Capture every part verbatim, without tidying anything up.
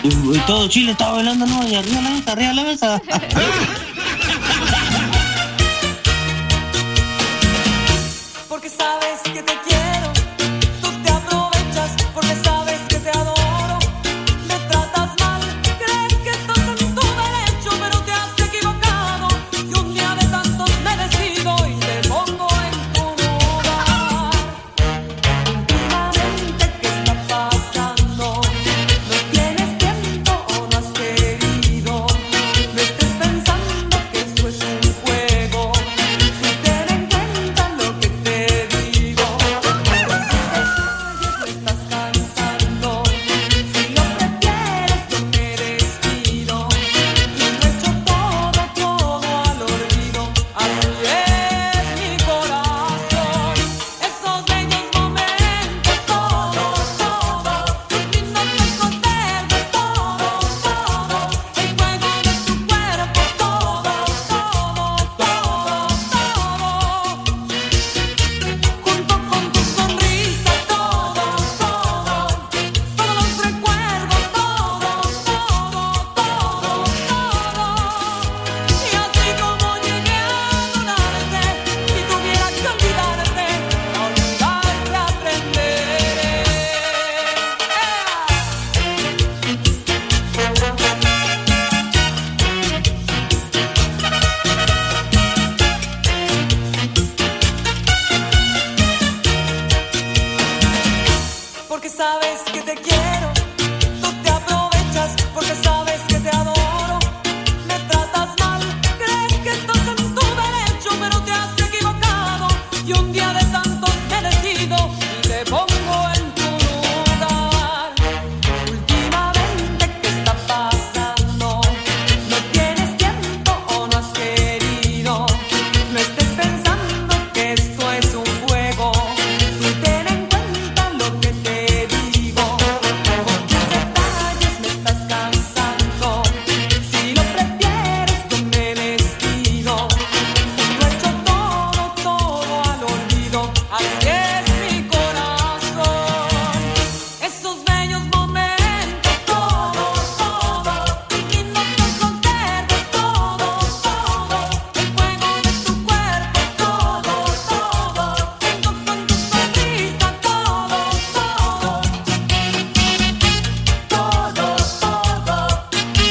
Y, y todo Chile estaba bailando, ¿no? Y arriba la mesa, arriba la mesa. Porque sabes que te quiero, tú te aprovechas, porque sabes que te adoro, me tratas mal, crees que estás en tu derecho, pero te has equivocado, y un día de tantos me decido y te pongo en tu lugar. Últimamente, ¿qué está pasando? No tienes tiempo o no has querido, no estés pensando que esto es un juego, tú ten en cuenta lo que te digo. Me estás cansando, si lo prefieres yo me despido y lo echo todo, todo al olvido. Así es mi corazón, esos bellos momentos, todo, todo, tus lindos recuerdos, todo, todo, el fuego de tu cuerpo, todo, todo, todo, todo, junto con tu sonrisa, todo, todo, todos los recuerdos, todo, todo, todo, todo. Y así como llegué a adorarte, si tuviera que olvidarte, a olvidarte aprenderé. Porque sabes que te quiero, tú te aprovechas, porque sabes que te adoro, me tratas mal, crees que estás en tu derecho, pero te has equivocado, y un día de tantos me decido y te pongo en tu lugar. Últimamente, ¿qué está pasando? No tienes tiempo o no has querido, no estés pensando que esto es un juego, tú ten en cuenta lo que te digo. Con tus detalles me estás cansando, si lo prefieres yo me despido y lo echo todo, todo al olvido. Así es mi corazón, esos bellos momentos, todo, todo, tus lindos ojos verdes, todo, todo, el fuego de tu cuerpo, todo, todo, junto con tu sonrisa, todo, todo, todo, todo, todo, todo,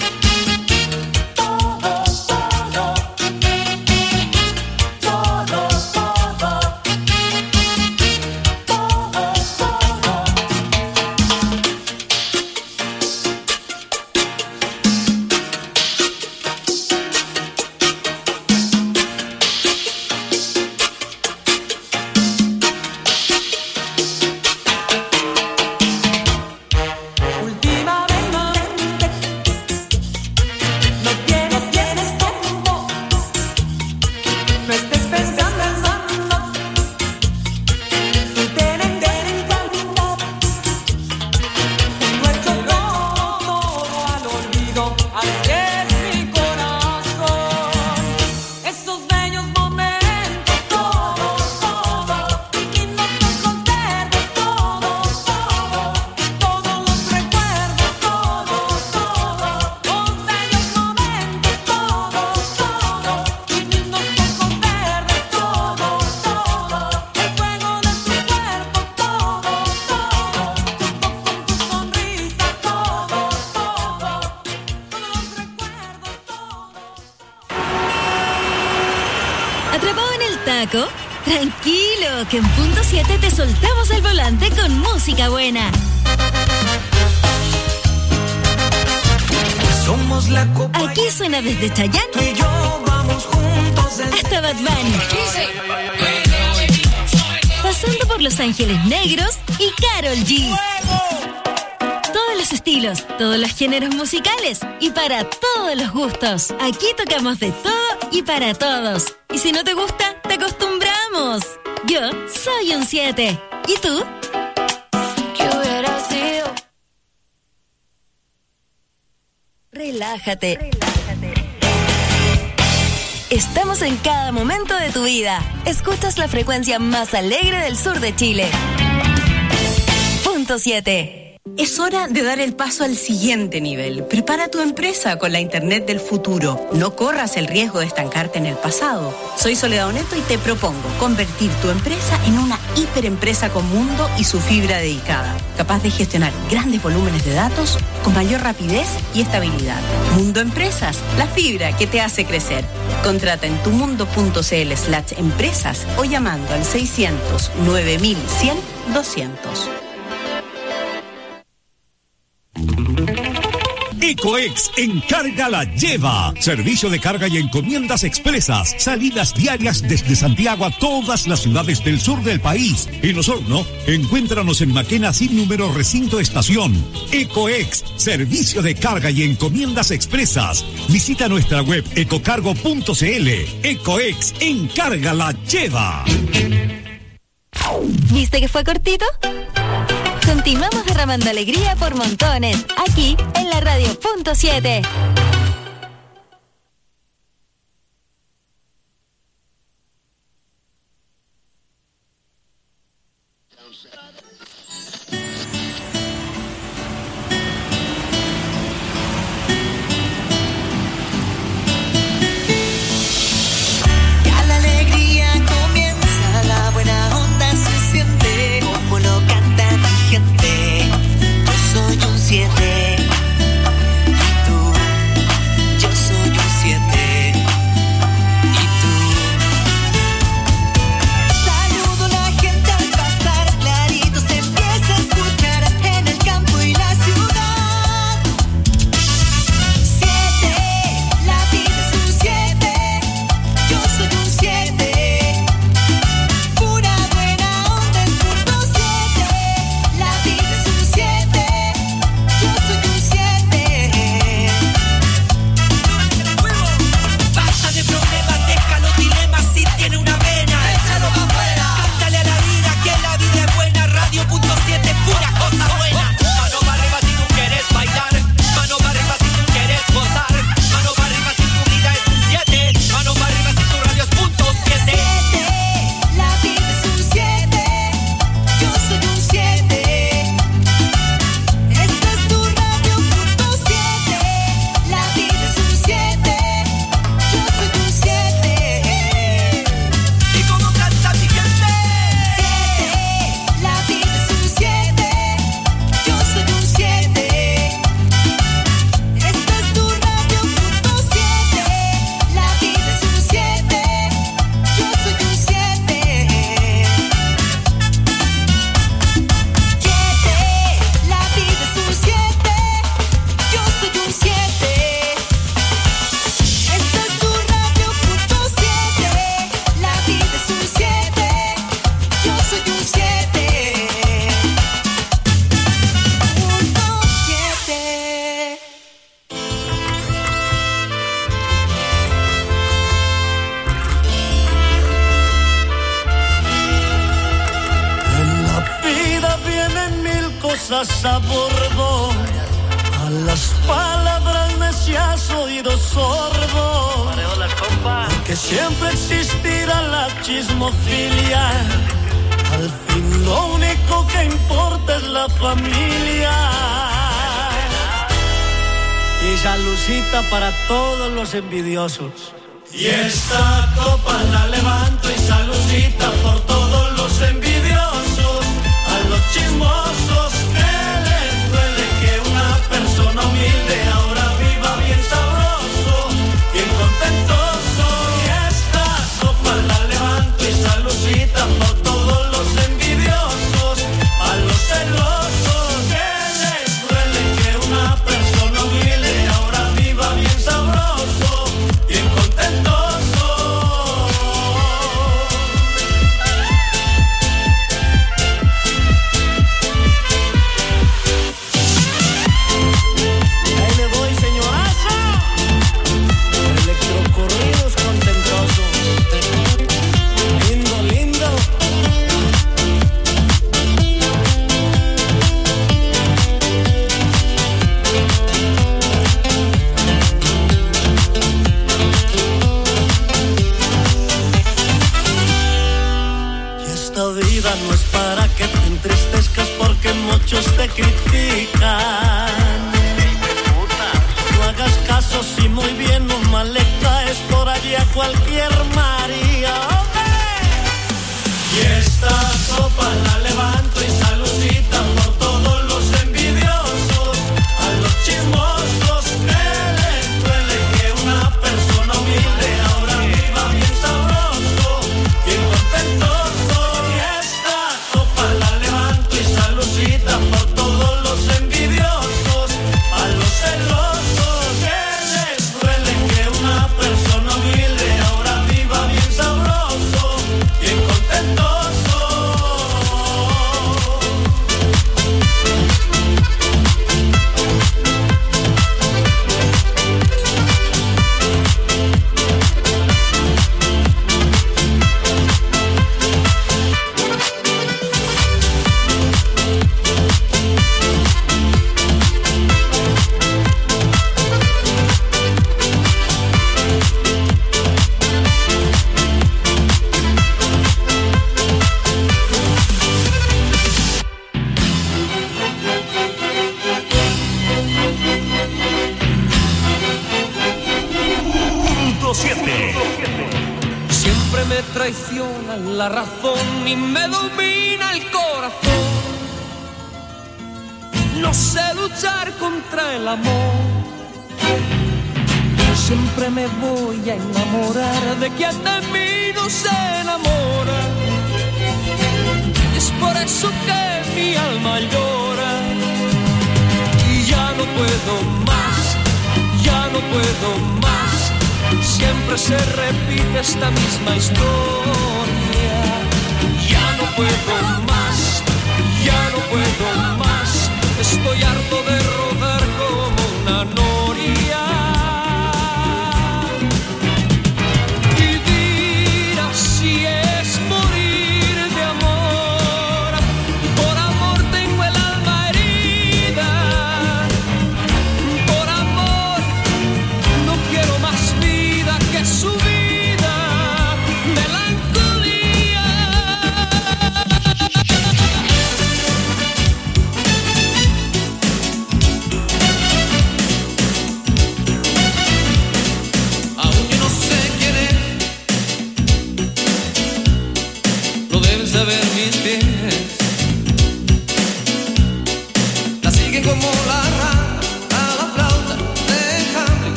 últimamente no tienes, tienes tiempo, no estés pensando, tú ten en cuenta, lo echo todo, todo al olvido. Así es mi corazón, esos bellos momentos, todo, todo, tus lindos ojos verdes, todo, todo, todos los recuerdos, todo, todo, los bellos momentos, todo, todo, tus lindos ojos verdes, todo, todo, el fuego de tu cuerpo, todo, todo, junto con tu sonrisa, todo, todo, todos los recuerdos, todo. ¿Atrapado en el taco? Tranquilo, que en punto siete te soltamos el volante con música buena. Somos la copa. Aquí suena desde Chayanne Tú y yo vamos juntos desde hasta Bad Bunny, pasando por Los Ángeles Negros y Karol G. Todos los estilos, todos los géneros musicales y para todos los gustos. Aquí tocamos de todo y para todos. Y si no te gusta, te acostumbramos. Yo soy un siete. ¿Y tú? ¿Qué hubiera sido? Relájate. Estamos en cada momento de tu vida. Escuchas la frecuencia más alegre del sur de Chile. Punto siete. Es hora de dar el paso al siguiente nivel. Prepara tu empresa con la Internet del futuro. No corras el riesgo de estancarte en el pasado. Soy Soledad Oneto y te propongo convertir tu empresa en una hiperempresa con mundo y su fibra dedicada, capaz de gestionar grandes volúmenes de datos con mayor rapidez y estabilidad. Mundo Empresas, la fibra que te hace crecer. Contrata en tumundo.cl slash empresas o llamando al seiscientos nueve mil cien doscientos. Ecoex Encarga la Lleva. Servicio de carga y encomiendas expresas. Salidas diarias desde Santiago a todas las ciudades del sur del país. En Osorno, encuéntranos en Maquena sin número recinto estación. Ecoex, servicio de carga y encomiendas expresas. Visita nuestra web ecocargo punto cl. Ecoex Encarga la Lleva. ¿Viste que fue cortito? Continuamos derramando alegría por montones, aquí en la Radio Punto siete. Ya la alegría comienza, la buena onda se siente, como lo canta mi gente. Yo soy un siete. cosas a bordo, a las palabras necias oídos sordos, que siempre existirá la chismofilia. Al fin lo único que importa es la familia. Y salucita para todos los envidiosos. Y esta copa la levanto y salucita por todos los envidiosos, a los chismosos que les duele que una persona humilde ahora viva bien sabroso, bien contentoso. Y esta copa la levanto y salucita por todos los envidiosos, a los celosos que les duele que una persona humilde ahora viva bien sabroso, bien contentoso. traiciona la razón y me domina el corazón. No sé luchar contra el amor. Siempre me voy a enamorar de quien de mí no se enamora. Es por eso que mi alma llora. Y ya no puedo más, ya no puedo más. Siempre se repite esta misma historia. Ya no puedo más, ya no puedo más. Estoy harto de rodar como una noria. Vivir así es morir de amor. Por amor tengo el alma herida. Por amor no quiero más vida que su vida. Melancolía.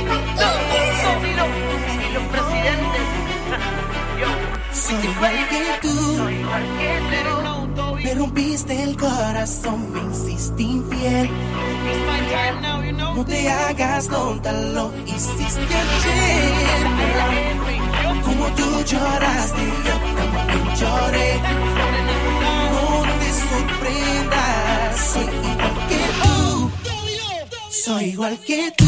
y los presidentes. Soy igual que tú, me rompiste el corazón, me hiciste infiel. No te hagas tonta, lo hiciste ayer. Como tú lloraste, yo también lloré. No te sorprendas, soy igual que tú. Soy igual que tú.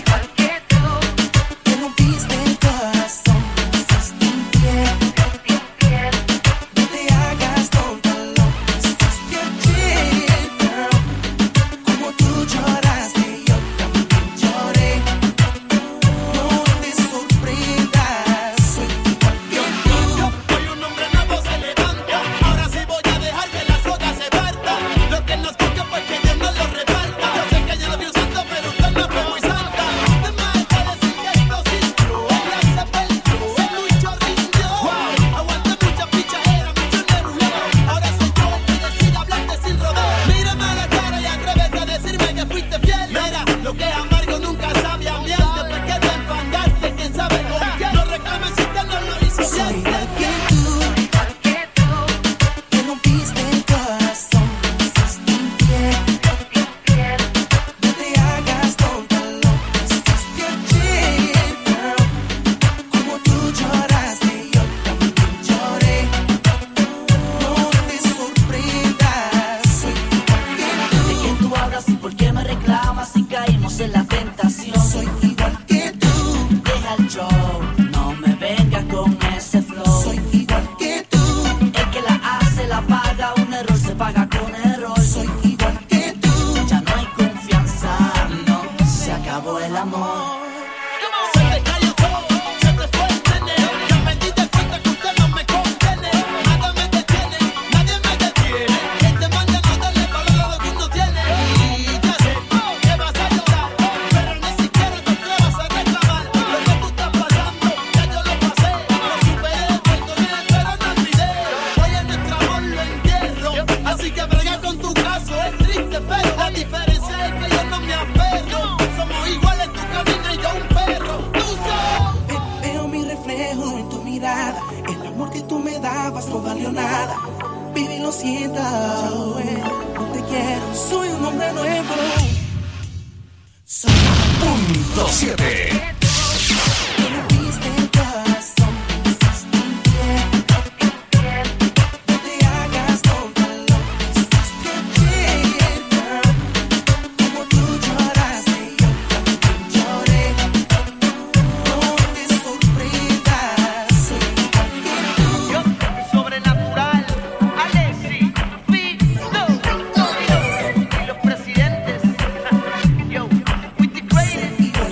Me rompiste el corazón, me hiciste infiel. No te hagas tonta, lo hiciste ayer, girl. Como tú lloraste, yo también lloré. No te sorprendas, soy igual que tú. Hoy un hombre nuevo se levanta. Ahora sí voy a dejar que las otras se partan. Lo que nos toca pues que Dios nos lo reparta. Yo sé que yo no fui un santo, pero usted no fue muy santa. De más que decir que esto sí ella se perdió, se luchó, rindió. Aguanté mucha pichadera, mucho nervio. Ahora soy yo el que decide hablarte sin rodeo. Mírame a la cara y atrévete a decirme que fuiste fiel. Mira, lo que es amargo nunca sabe a miel. Después que te enfangaste, quién sabe con quién. No reclames si usted no lo hizo Soy bien. igual que tú. Me rompiste el corazón, me hiciste infiel. No te hagas tonta, lo hiciste ayer, girl. Como tú lloraste, yo también lloré. No te sorprendas, soy igual que tú. ¿De quién tú hablas y por qué me reclamas si caímos en la tentación? Soy igual que tú. Deja el show, no me vengas con ese flow. Soy igual que tú. El que la hace la paga, un error se paga con error. Soy igual que tú. Ya no hay confianza, no, se acabó el amor. Se te cayó todo, se te fue el nene. Ya me di de cuenta que usted no me contiene. Nada me detiene, nadie me detiene. Que te manda a darle valor a lo que uno tiene. Y ya sé que vas a llorar, pero ni siquiera te atrevas a reclamar. Lo que tú estás pasando, ya yo lo pasé. Lo superé, perdoné, pero no olvidé. Hoy en nuestro amor lo entierro. Así que brega con tu caso, es triste, pero la diferencia es que yo no me aferro. Somos iguales, tú caminas y yo un perro. Tú sabes. Ve- Veo mi reflejo en tu mirada. El amor que tú me dabas no valió nada. Vive y lo siento, eh, no te quiero. Soy un hombre nuevo. Soy Punto siete. Me rompiste el corazón, me hiciste infiel. No te hagas tonta, lo hiciste ayer, girl. Como tú lloraste, yo también lloré. No te sorprendas, soy igual que tú. Yo, sobrenatural, Alexi, Vito, y los presidentes. Yo, with the greatest.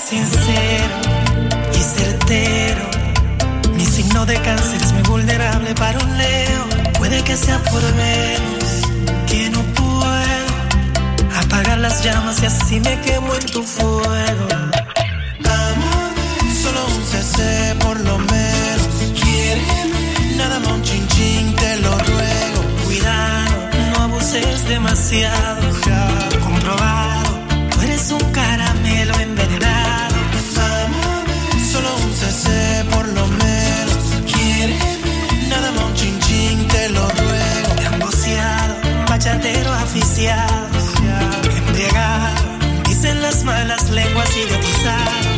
sincero y certero. Mi signo de cáncer es muy vulnerable para un Leo. Puede que sea por Venus, que no puedo apagar las llamas y así me quemo en tu fuego. Amor, solo un C C por lo menos. Quiéreme, nada más un chin chin, te lo ruego. Cuidado, no abuses demasiado. Comprobado, tú eres un caramelo envenenado. Amor, solo un C C por lo menos. Quiéreme, nada más un chin chin, te lo ruego. Emboceado, bachatero aficiado, embriagado, dicen las malas lenguas idiotizado.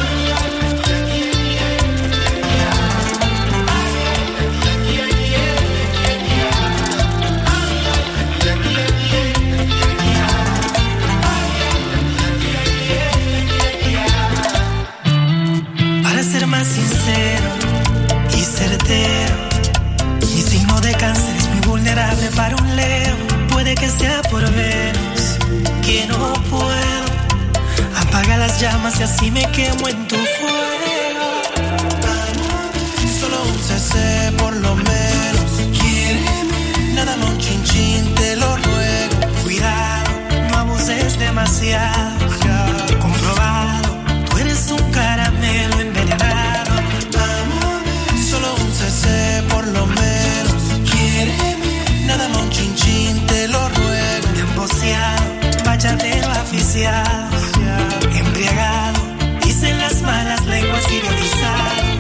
Para ser más sincero y certero, mi signo de cáncer es muy vulnerable para un Leo. Puede que sea por Venus, que no puedo apagar las llamas y así me quemo en tu fuego. Amor, solo un C C por lo menos. Quiéreme, nada más un chin chin, te lo ruego. Cuidado, no abuses demasiado. Comprobado, tú eres un caramelo envenenado. Amor, solo un C C por lo menos. Quiéreme, nada más un chin chin, te lo ruego. Emboceado, bachatero aficiado, embriagado, dicen las malas lenguas idiotizado.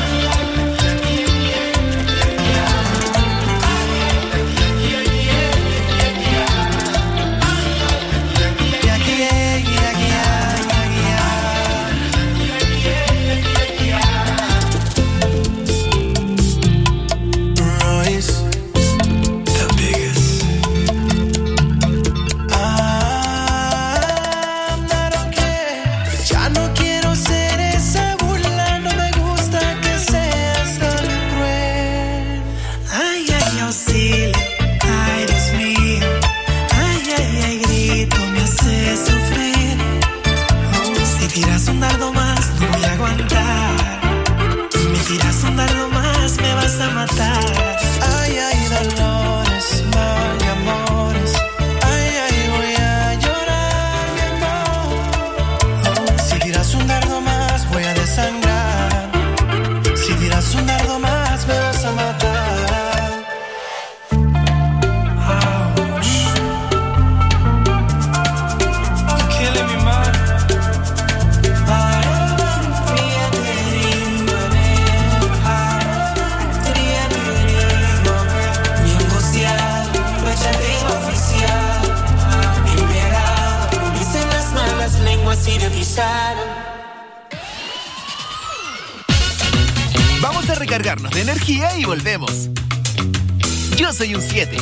Vamos a recargarnos de energía y volvemos. Yo soy un siete.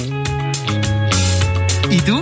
¿Y tú?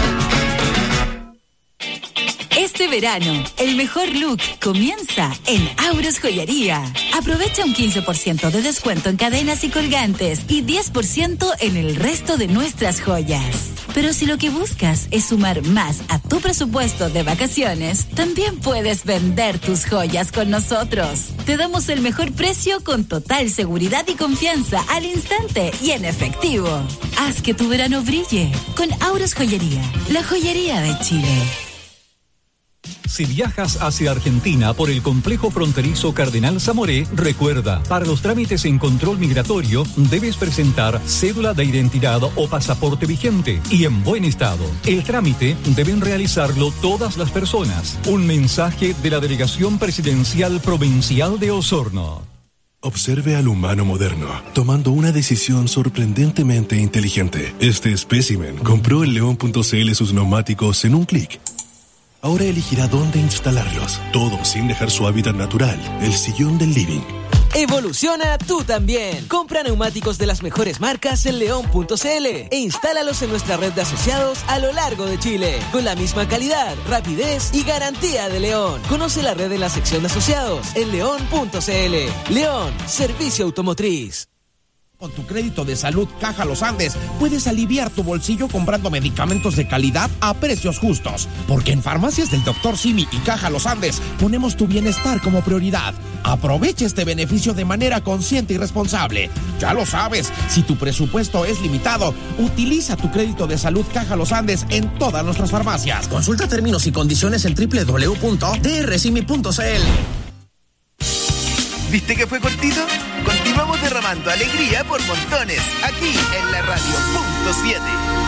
Este verano, el mejor look comienza en Auros Joyería. Aprovecha un quince por ciento de descuento en cadenas y colgantes y diez por ciento en el resto de nuestras joyas. Pero si lo que buscas es sumar más a tu presupuesto de vacaciones, también puedes vender tus joyas con nosotros. Te damos el mejor precio con total seguridad y confianza al instante y en efectivo. Haz que tu verano brille con Auros Joyería, la joyería de Chile. Si viajas hacia Argentina por el complejo fronterizo Cardenal Zamoré, recuerda, para los trámites en control migratorio debes presentar cédula de identidad o pasaporte vigente y en buen estado. El trámite deben realizarlo todas las personas. Un mensaje de la Delegación Presidencial Provincial de Osorno. Observe al humano moderno, tomando una decisión sorprendentemente inteligente. Este espécimen compró en león punto c l sus neumáticos en un clic. Ahora elegirá dónde instalarlos, todo sin dejar su hábitat natural, el sillón del living. Evoluciona tú también. Compra neumáticos de las mejores marcas en león punto c l e instálalos en nuestra red de asociados a lo largo de Chile, con la misma calidad, rapidez y garantía de León. Conoce la red en la sección de asociados en león punto c l. León, servicio automotriz. Con tu crédito de salud Caja Los Andes, puedes aliviar tu bolsillo comprando medicamentos de calidad a precios justos. Porque en Farmacias del doctor Simi y Caja Los Andes ponemos tu bienestar como prioridad. Aprovecha este beneficio de manera consciente y responsable. Ya lo sabes, si tu presupuesto es limitado, utiliza tu crédito de salud Caja Los Andes en todas nuestras farmacias. Consulta términos y condiciones en doble u doble u doble u punto d r simi punto c l. ¿Viste que fue cortito? Continuamos derramando alegría por montones, aquí en la radio punto siete.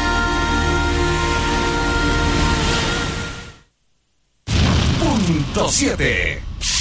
Punto siete.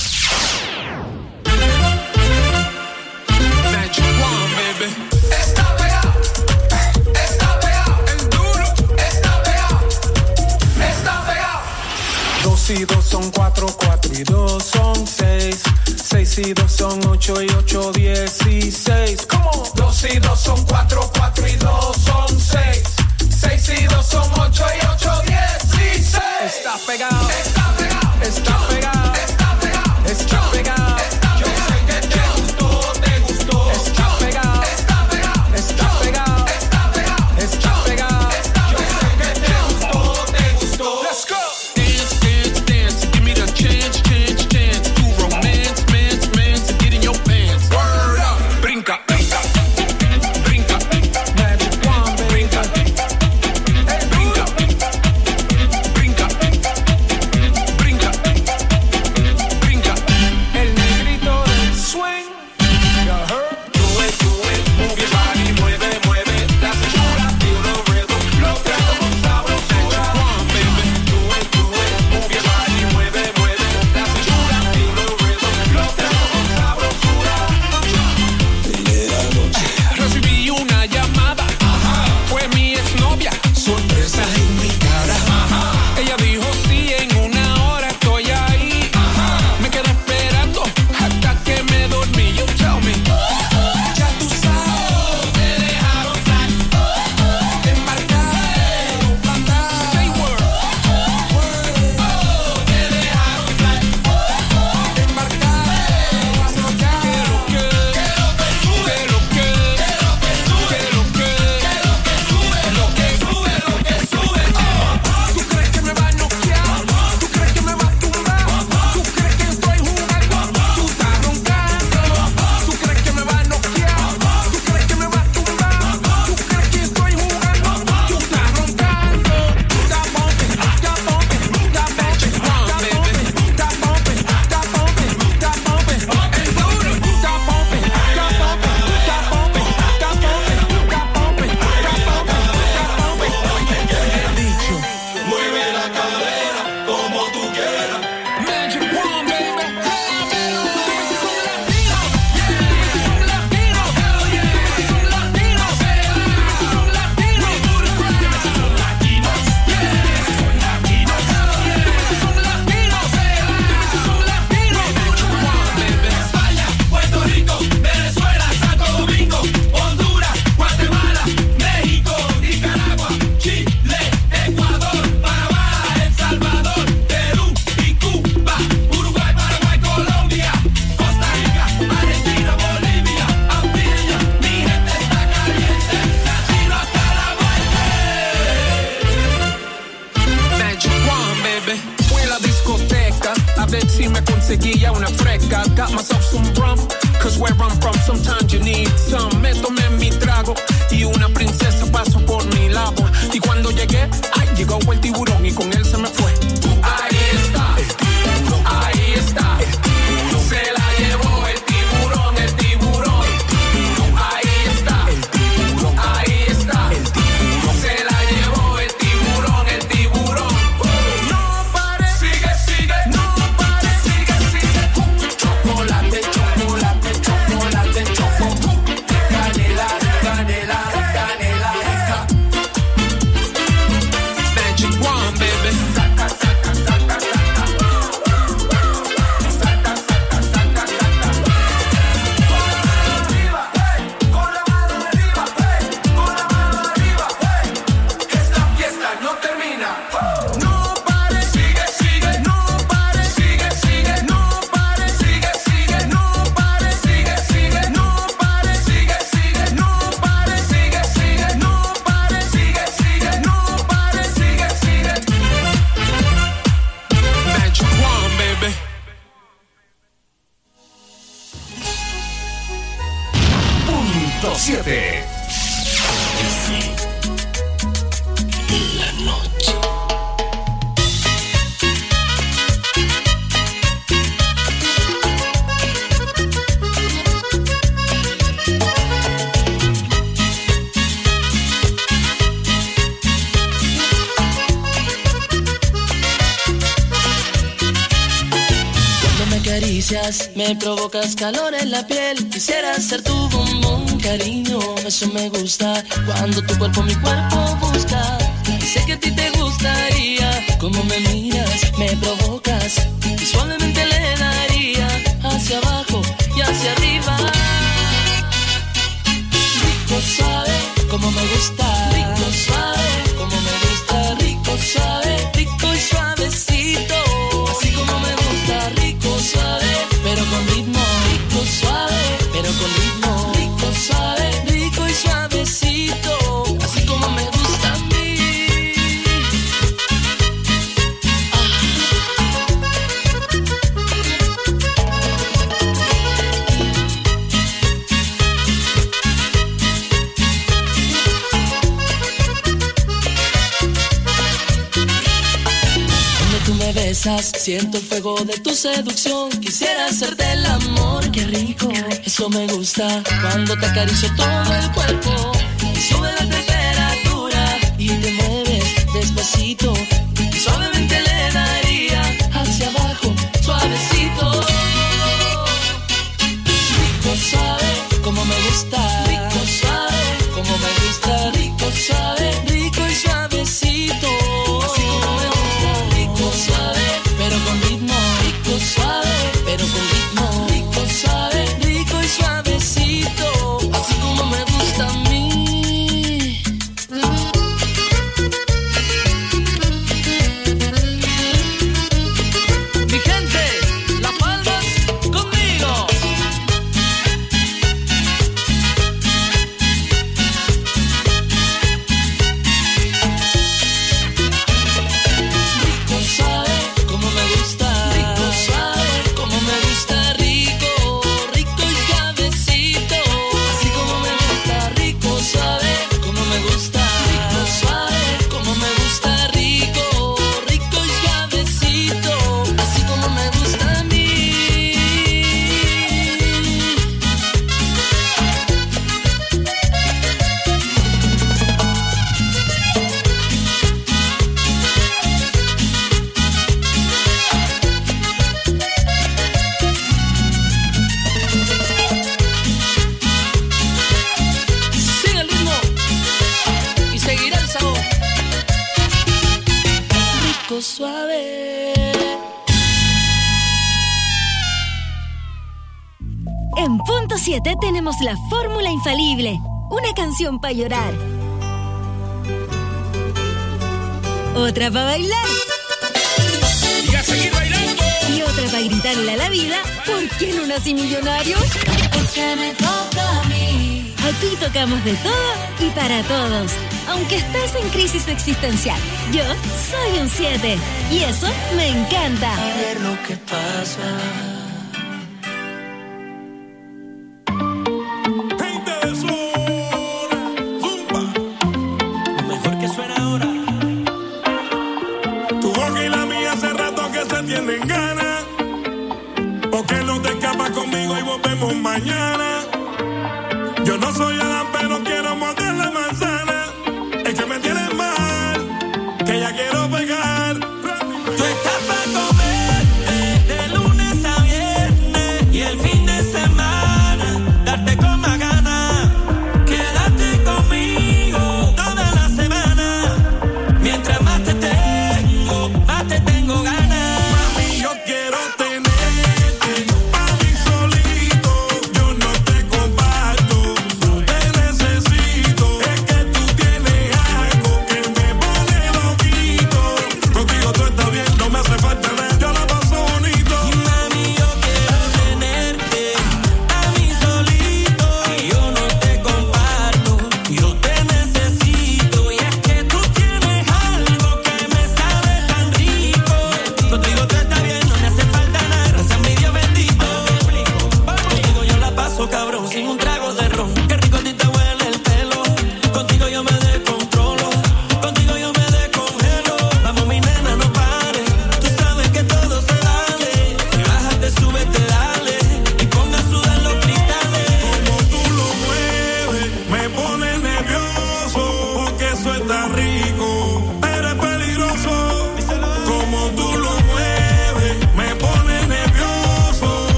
Está pegado, está pegado, el duro, está pegado, está pegado. Dos y dos son cuatro, cuatro y dos son seis. Seis y dos son ocho y ocho, dieciséis. ¿Cómo? Dos y dos son cuatro, cuatro y dos son seis. Seis y dos son ocho y ocho, dieciséis. Está pegado, está pegado, está pegado, está pegado, está pegado. Yo sé que te gustó, te gustó. Está pegado, está pegado, está pegado, está pegado, está pegado. Yo sé que te gustó, te gustó. Let's go. Dance, dance, dance. Give me the chance, chance, chance to romance, mance, mance, and get in your pants. Word up, brinca, brinca, brinca. Magic wand, brinca, brinca, brinca, brinca, brinca. El negrito del swing. You heard? Do it, do it, move your body, mueve, mueve la cintura, feel the rhythm, lo traigo con sabrosura. Baby, do it, do it, move your body, mueve, mueve la cintura, feel the rhythm, lo traigo con sabrosura. Recibí una llamada, fue mi exnovia, sorpresa en mi cara. Ella dijo sí, en una hora estoy ahí. Me quedé esperando hasta que me dormí. You tell me. Ya tú sabes, te dejaron salir, te embarcaron, plantaron. Say word, word. Oh, te dejaron salir, te embarcaron, aflojar. Que lo que, que lo que sube, que lo que, que lo que sube, que lo que sube, lo que sube. Oh, tú crees que me va a noquear, tú crees que me va a tumbar, tú crees que estoy jugando, tú estás roncando. Tú crees que me va a noquear, tú crees que me va a tumbar, tú crees que estoy jugando, tú estás roncando. Está bumping, está bumping, está bumping, está bumping, está bumping, está bumping, está bumping. El duro está bumping, está bumping, está bumping, está bumping, está bumping, está bumping, está bumping. He dicho, mueve la cadera como tú quieras. Magic Wand, baby. España, Puerto Rico, Venezuela, Santo Domingo, Honduras, Guatemala, México, Nicaragua, Chile, Ecuador, Panamá, El Salvador, Perú y Cuba, Uruguay, Paraguay, Colombia, Costa Rica, Argentina, Bolivia, Antillas, mi gente está caliente, latino hasta la muerte. Magic Wand, baby. Fui a la discoteca a ver si me conseguía una fresca. Got myself some rum, cause where I'm from sometimes you need some. Me tomé mi trago y una princesa pasó por mi lado. Y cuando llegué, ay, llegó el tiburón y con él se me fue. Ahí está, ahí está. Se la llevó el tiburón, el tiburón. Ahí está, ahí está. Se la llevó el tiburón, el tiburón. No pare, sigue, sigue, no pare, sigue, sigue. Chocolate, chocolate, chocolate, choco. Canela, canela. caricias, me provocas calor en la piel. Quisiera ser tu bombón, cariño, eso me gusta. Cuando tu cuerpo mi cuerpo busca, sé que a ti te gustaría. Como me miras, me provocas y suavemente le daría hacia abajo y hacia arriba. Rico suave, como me gusta. Rico suave, como me gusta. Rico suave, rico y suavecito. Así como me gusta. Rico suave, pero con ritmo. Rico suave, pero con ritmo. Rico suave, rico y suavecito. Así como me gusta a mí. Besas, siento el fuego de tu seducción. Quisiera hacerte el amor, qué rico, eso me gusta. Cuando te acaricio todo el cuerpo y sube la temperatura y te mueves despacito y suavemente le daría hacia abajo, suavecito. Rico suave, como me gusta. Rico suave, como me gusta. Rico suave, rico y suavecito. Así como me gusta. Rico suave, pero con ritmo. Rico suave, pero con ritmo. Rico suave, rico y suavecito. Así como me gusta a mí. Mi gente, las palmas conmigo. Rico suave, como me gusta. Rico suave, como me gusta. Rico, rico y suavecito. Así como me gusta. Rico suave, como me gusta. Rico suave, como me gusta. Rico, rico y suavecito. Así como me gusta a mí. Sigue el ritmo y seguirá el sabor. Rico suave. En Punto siete tenemos la fórmula infalible. Una canción para llorar. Otra para bailar. Y a seguir bailando. Y otra para gritarle a la vida, ¿por qué no nací millonario? Porque me toca a mí. Aquí tocamos de todo y para todos. Aunque estés en crisis existencial, yo soy un siete. Y eso me encanta. A ver lo que pasa. Gente de zona, zumba. Lo mejor que suena ahora. Tu boca y la mía hace rato que se tienen ganas. Porque no te escapas conmigo y volvemos mañana. Yo no soy Adán, pero quiero morder la manzana. Es que me tienes mal, que ya quiero pegar. Tú estás para comer de lunes a viernes.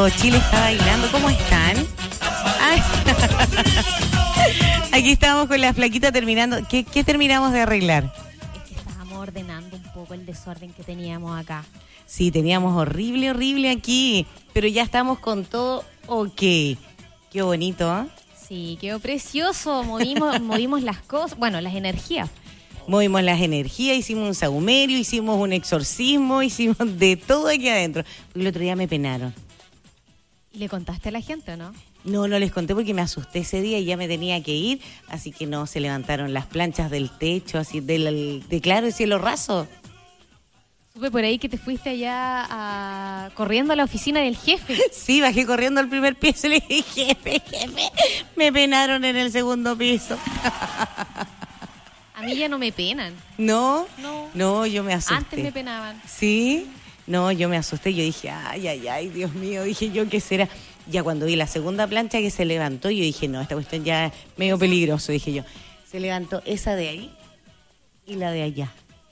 todo Chile está bailando. ¿Cómo están? Ay. Aquí estamos con la flaquita terminando. ¿Qué, qué terminamos de arreglar? Es que estábamos ordenando un poco el desorden que teníamos acá. Sí, teníamos horrible, horrible aquí, pero ya estamos con todo ok. Qué bonito, ¿eh? Sí, quedó precioso. Movimos, movimos las cosas, bueno, las energías. Movimos las energías, hicimos un saumerio, hicimos un exorcismo, hicimos de todo aquí adentro. El otro día me penaron. ¿Y le contaste a la gente o no? No, no les conté porque me asusté ese día y ya me tenía que ir, así que no, se levantaron las planchas del techo, así del, de claro, el cielo raso. Supe por ahí que te fuiste allá a, corriendo a la oficina del jefe. Sí, bajé corriendo al primer piso y le dije, jefe, jefe, me penaron en el segundo piso. A mí ya no me penan. ¿No? No. No, yo me asusté. Antes me penaban. ¿Sí? No, yo me asusté, yo dije, ay, ay, ay, Dios mío, dije yo, ¿qué será? Ya cuando vi la segunda plancha que se levantó, yo dije, no, esta cuestión ya es medio peligroso, dije yo. Se levantó esa de ahí y la de allá.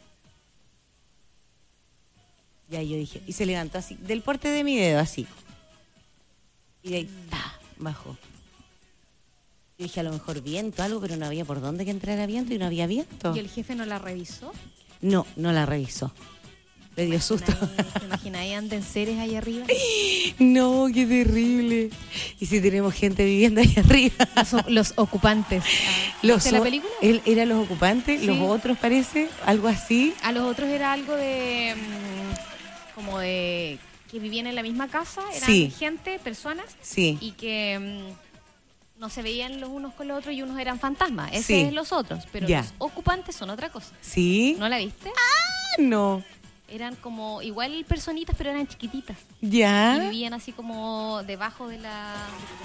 Ya yo dije, y se levantó así, del porte de mi dedo, así. Y de ahí, ¡ta!, bajó. Yo dije, a lo mejor viento, algo, pero no había por dónde que entrara viento y no había viento. ¿Y el jefe no la revisó? No, no la revisó. Le dio susto. ¿Te imaginas ahí anden seres ahí arriba? No, qué terrible. ¿Y si tenemos gente viviendo ahí arriba? Los, los ocupantes. Los ¿Viste la película? Él era los ocupantes, Sí. los otros parece, algo así. A los otros era algo de... mm, como de... que vivían en la misma casa, eran Sí. gente, personas. Sí. Y que... mm, no se veían los unos con los otros y unos eran fantasmas. Ese Sí. es los otros. Pero Ya. los ocupantes son otra cosa. ¿Sí? ¿No la viste? Ah, no. Eran como igual personitas, pero eran chiquititas. Ya. Y vivían así como debajo de la...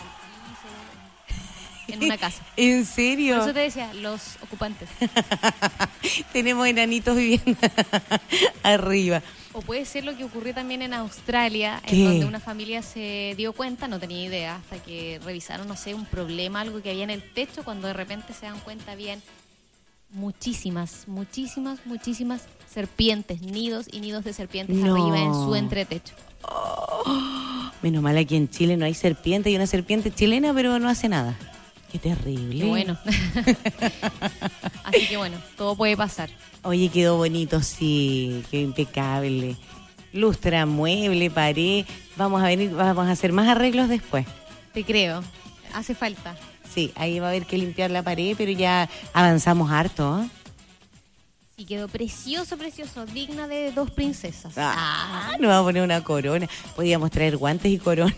en una casa. ¿En serio? Por eso te decía, los ocupantes. Tenemos enanitos viviendo arriba. O puede ser lo que ocurrió también en Australia, ¿Qué? en donde una familia se dio cuenta, no tenía idea, hasta que revisaron, no sé, un problema, algo que había en el techo, cuando de repente se dan cuenta habían muchísimas, muchísimas, muchísimas serpientes, nidos y nidos de serpientes No. arriba en su entretecho. Menos mal aquí en Chile no hay serpiente, hay una serpiente chilena, pero no hace nada. Qué terrible. Qué bueno. Así que bueno, todo puede pasar. Oye, quedó bonito, sí, quedó impecable. Lustra, mueble, pared. Vamos a venir, vamos a hacer más arreglos después. Te creo, hace falta. Sí, ahí va a haber que limpiar la pared, pero ya avanzamos harto, ¿eh? Sí, quedó precioso, precioso, digna de dos princesas. Ah, nos vamos a poner una corona. Podíamos traer guantes y corona.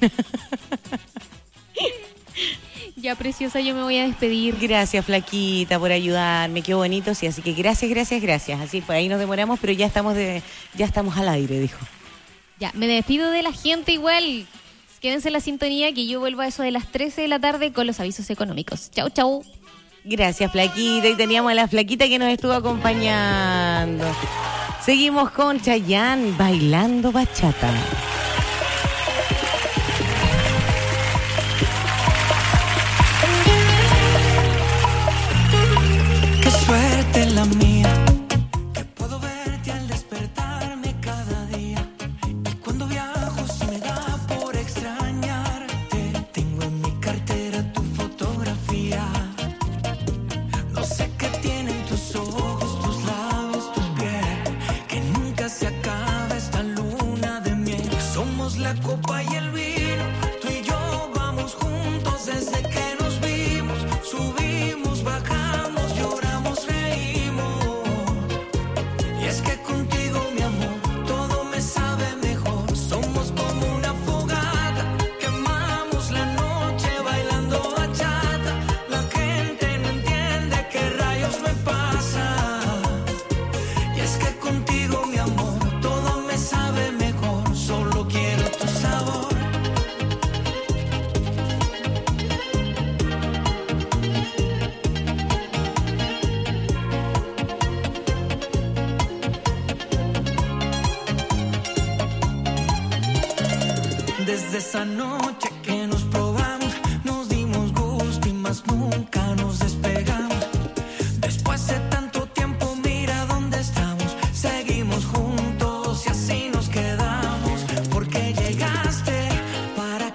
Ya, preciosa, yo me voy a despedir. Gracias, flaquita, por ayudarme. Qué bonito, sí. Así que gracias, gracias, gracias. Así, por ahí nos demoramos, pero ya estamos de, ya estamos al aire, dijo. Ya, me despido de la gente igual. Quédense en la sintonía que yo vuelvo a eso de las trece de la tarde con los avisos económicos. Chau, chau. Gracias, flaquita. Y teníamos a la flaquita que nos estuvo acompañando. Seguimos con Chayanne bailando bachata. Qué suerte la mía, que puedo verte al despertarme cada día. Y cuando viajo se me da por extrañarte. Tengo en mi cartera tu fotografía. No sé qué tienen tus ojos, tus labios, tu piel, que nunca se acaba esta luna de miel. Somos la copa y el vino, tú y yo vamos juntos desde que nos vimos. Subimos, bajamos, lloramos, reímos. Y es que contigo, mi amor, todo me sabe mejor. Somos como una fogata, quemamos la noche bailando bachata. La gente no entiende qué rayos me pasa. Y es que contigo, mi amor, todo me sabe mejor. Solo quiero tu sabor. Desde esa noche que nos probamos, nos dimos gusto y más nunca nos despegamos. Después de tanto tiempo, mira dónde estamos. Seguimos juntos y así nos quedamos. Porque llegaste para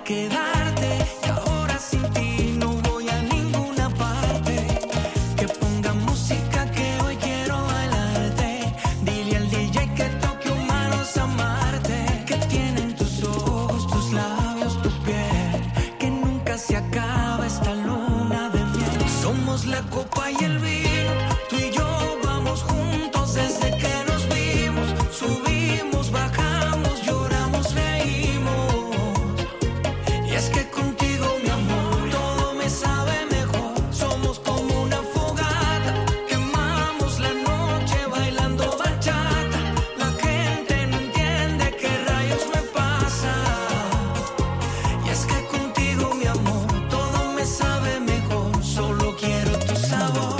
tomamos la copa y el vino. Tú y yo vamos juntos desde que nos vimos. Subimos, bajamos, lloramos, reímos. Y es que contigo, mi amor, todo me sabe mejor. Somos como una fogata, quemamos la noche bailando bachata. La gente no entiende qué rayos me pasa. Y es que contigo, mi amor, todo me sabe mejor. Solo quiero tu sabor.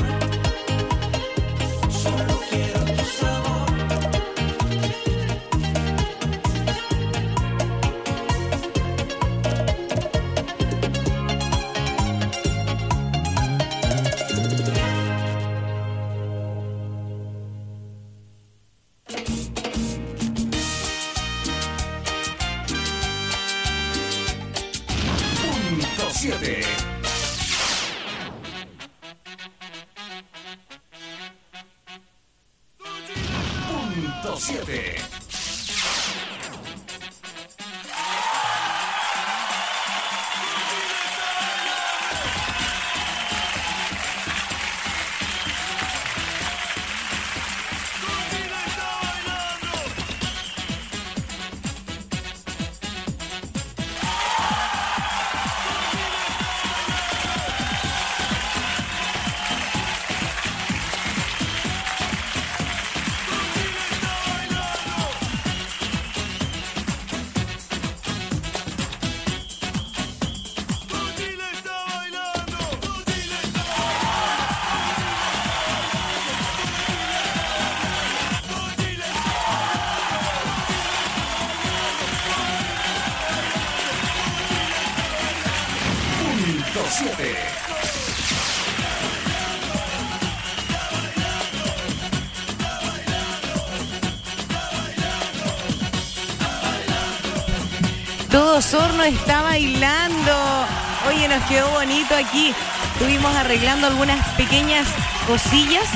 Solo quiero tu sabor. Punto siete. Punto siete. Punto siete. Todo Osorno está bailando. Oye, nos quedó bonito aquí. Estuvimos arreglando algunas pequeñas cosillas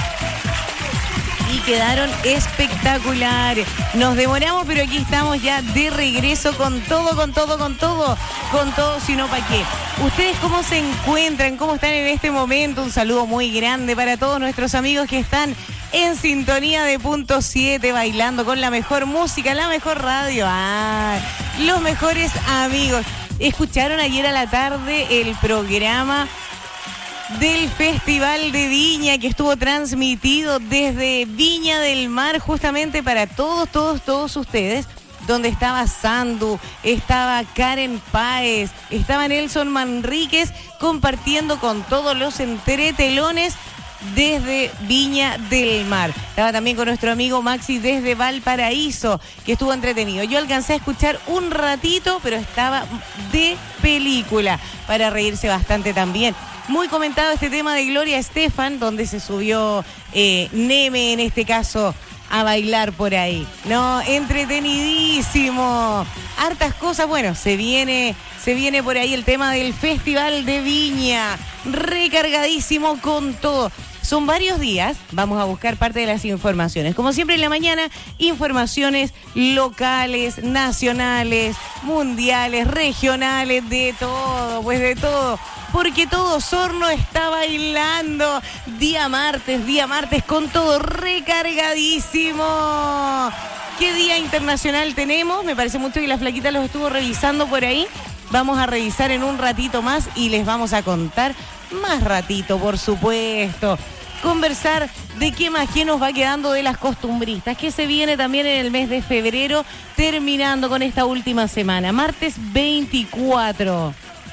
y quedaron espectaculares. Nos demoramos, pero aquí estamos ya de regreso con todo, con todo, con todo, con todo, sino para qué. ¿Ustedes cómo se encuentran? ¿Cómo están en este momento? Un saludo muy grande para todos nuestros amigos que están en sintonía de Punto siete, bailando con la mejor música, la mejor radio. Ah, los mejores amigos. ¿Escucharon ayer a la tarde el programa del Festival de Viña que estuvo transmitido desde Viña del Mar justamente para todos, todos, todos ustedes? Donde estaba Sandu, estaba Karen Páez, estaba Nelson Manríquez compartiendo con todos los entretelones desde Viña del Mar. Estaba también con nuestro amigo Maxi desde Valparaíso, que estuvo entretenido. Yo alcancé a escuchar un ratito, pero estaba de película, para reírse bastante también. Muy comentado este tema de Gloria Estefan, donde se subió eh, Neme, en este caso, a bailar por ahí. No, entretenidísimo. Hartas cosas, bueno, se viene, se viene por ahí el tema del Festival de Viña. Recargadísimo con todo. Son varios días, vamos a buscar parte de las informaciones. Como siempre en la mañana, informaciones locales, nacionales, mundiales, regionales, de todo, pues de todo. Porque todo Osorno está bailando. Día martes, día martes con todo recargadísimo. ¿Qué día internacional tenemos? Me parece mucho que la flaquita los estuvo revisando por ahí. Vamos a revisar en un ratito más y les vamos a contar más ratito, por supuesto. Conversar de qué más, qué nos va quedando de las costumbristas, que se viene también en el mes de febrero, terminando con esta última semana. Martes veinticuatro.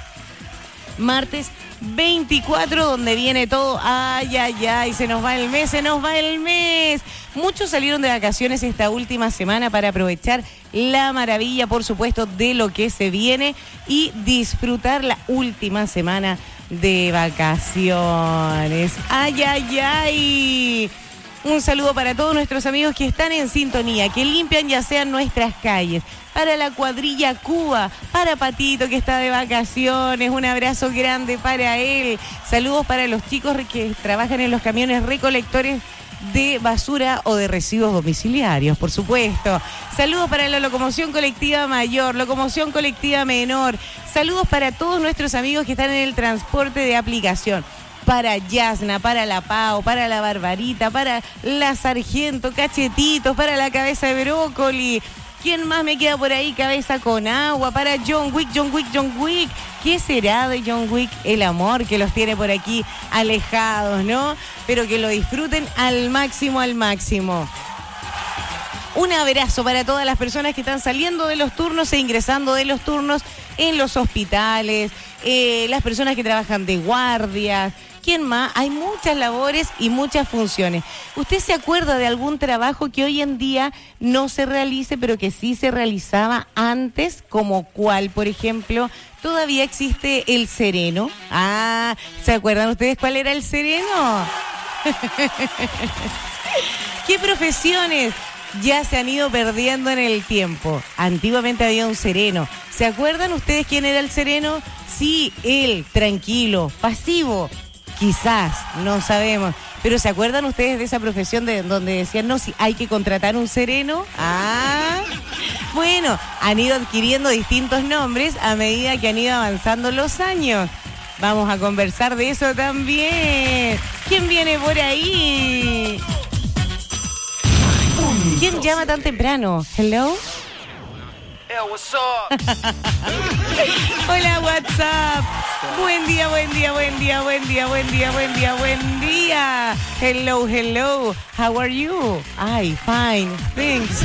Martes veinticuatro, donde viene todo. Ay, ay, ay, se nos va el mes, se nos va el mes. Muchos salieron de vacaciones esta última semana para aprovechar la maravilla, por supuesto, de lo que se viene y disfrutar la última semana de vacaciones. Ay, ay, ay. Un saludo para todos nuestros amigos que están en sintonía, que limpian ya sean nuestras calles. Para la cuadrilla Cuba, para Patito que está de vacaciones, un abrazo grande para él. Saludos para los chicos que trabajan en los camiones recolectores de basura o de residuos domiciliarios, por supuesto. Saludos para la locomoción colectiva mayor, locomoción colectiva menor. Saludos para todos nuestros amigos que están en el transporte de aplicación. para Yasna, para la Pau, para la Barbarita, para la Sargento, Cachetitos, para la Cabeza de Brócoli. ¿Quién más me queda por ahí? Cabeza con agua, para John Wick, John Wick, John Wick. ¿Qué será de John Wick? El amor que los tiene por aquí alejados, ¿no? Pero que lo disfruten al máximo, al máximo. Un abrazo para todas las personas que están saliendo de los turnos e ingresando de los turnos en los hospitales, eh, las personas que trabajan de guardias. ¿Quién más? Hay muchas labores y muchas funciones. ¿Usted se acuerda de algún trabajo que hoy en día no se realice, pero que sí se realizaba antes? ¿Como cuál, por ejemplo? ¿Todavía existe el sereno? Ah, ¿se acuerdan ustedes cuál era el sereno? ¿Qué profesiones ya se han ido perdiendo en el tiempo? Antiguamente había un sereno. ¿Se acuerdan ustedes quién era el sereno? Sí, él, tranquilo, pasivo. Quizás, no sabemos. Pero ¿se acuerdan ustedes de esa profesión de donde decían, no, si hay que contratar un sereno? Ah, bueno, han ido adquiriendo distintos nombres a medida que han ido avanzando los años. Vamos a conversar de eso también. ¿Quién viene por ahí? ¿Quién llama tan temprano? ¿Hello? Hey, what's up? Hola, WhatsApp. Buen día, buen día, buen día, buen día, buen día, buen día, buen día. Hello, hello. How are you? Ay, fine. Thanks.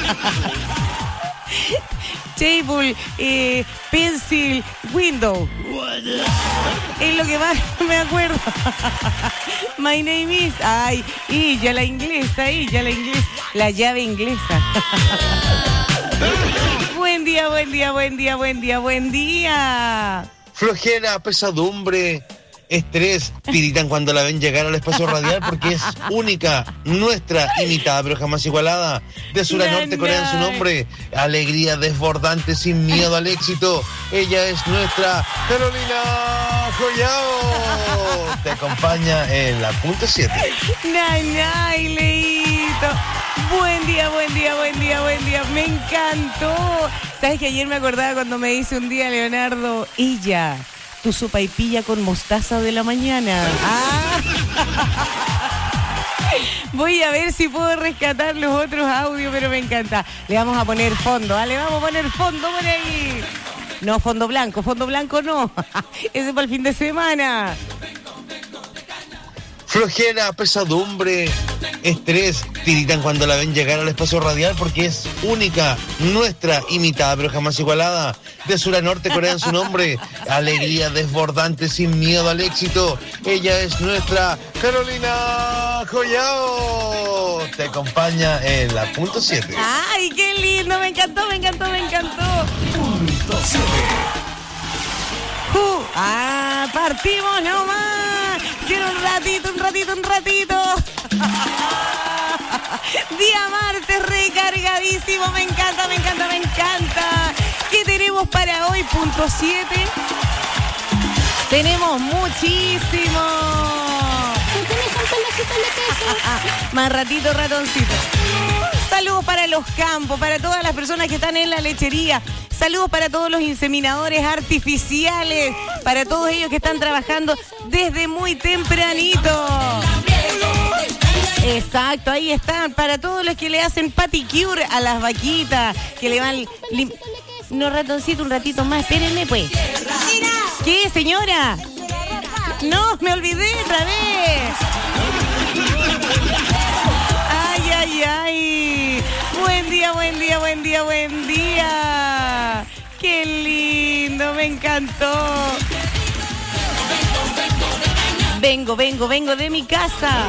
Table, eh, pencil, window. Es lo que más me acuerdo. My name is. Ay, y ya la inglesa, y ya la inglesa. La llave inglesa. Buen día, buen día, buen día, buen día, buen día. Flojera, pesadumbre, estrés, tiritan cuando la ven llegar al espacio radial porque es única, nuestra, imitada pero jamás igualada. De sur a norte corean su nombre, alegría desbordante sin miedo al éxito. Ella es nuestra Carolina Collao. Te acompaña en la punto siete. Nay, nay, Leito. Buen día, buen día, buen día, buen día. Me encantó. ¿Sabes que ayer me acordaba cuando me dice un día Leonardo, ella, tu sopaipilla con mostaza de la mañana? Ah. Voy a ver si puedo rescatar los otros audios, pero me encanta. Le vamos a poner fondo, ¿vale? Vamos a poner fondo por ahí. No, fondo blanco, fondo blanco no. Ese es para el fin de semana. Flojera, pesadumbre, estrés, tiritan cuando la ven llegar al espacio radial porque es única, nuestra, imitada pero jamás igualada. De sur a norte corean su nombre, alegría desbordante sin miedo al éxito. Ella es nuestra Carolina Collao. Te acompaña en la punto siete. Ay, qué lindo, me encantó, me encantó, me encantó. Punto siete. Uh, ah, partimos nomás. Quiero un ratito, un ratito, un ratito. Día martes recargadísimo. Me encanta, me encanta, me encanta. ¿Qué tenemos para hoy? Punto siete. Tenemos muchísimo. Más ratito, ratoncito. Saludos para los campos, para todas las personas que están en la lechería. Saludos para todos los inseminadores artificiales, para todos ellos que están trabajando desde muy tempranito. Exacto, ahí están, para todos los que le hacen paticure a las vaquitas, que le van... Lim... No, ratoncito, un ratito más, espérenme pues. ¿Qué, señora? No, me olvidé otra vez. Ay, ay, ay. Buen día, buen día, buen día, buen día. Qué lindo, me encantó. Vengo, vengo, vengo de mi casa.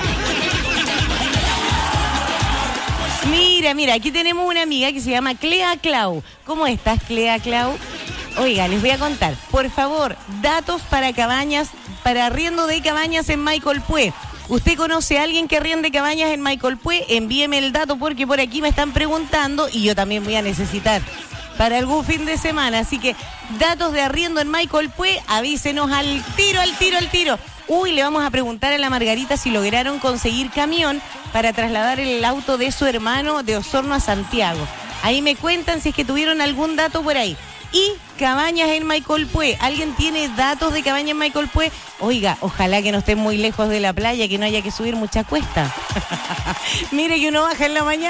Mira, mira, aquí tenemos una amiga que se llama Clea Clau. ¿Cómo estás, Clea Clau? Oiga, les voy a contar. Por favor, datos para cabañas, para arriendo de cabañas en Maicolpué. ¿Usted conoce a alguien que arriende cabañas en Maicolpué? Envíeme el dato porque por aquí me están preguntando y yo también voy a necesitar para algún fin de semana. Así que datos de arriendo en Maicolpué, avísenos al tiro, al tiro, al tiro. Uy, le vamos a preguntar a la Margarita si lograron conseguir camión para trasladar el auto de su hermano de Osorno a Santiago. Ahí me cuentan si es que tuvieron algún dato por ahí. y Cabañas en Maicolpue. ¿Alguien tiene datos de Cabañas en Maicolpue? Oiga, ojalá que no estén muy lejos de la playa, que no haya que subir mucha cuesta. Mire que uno baja en la mañana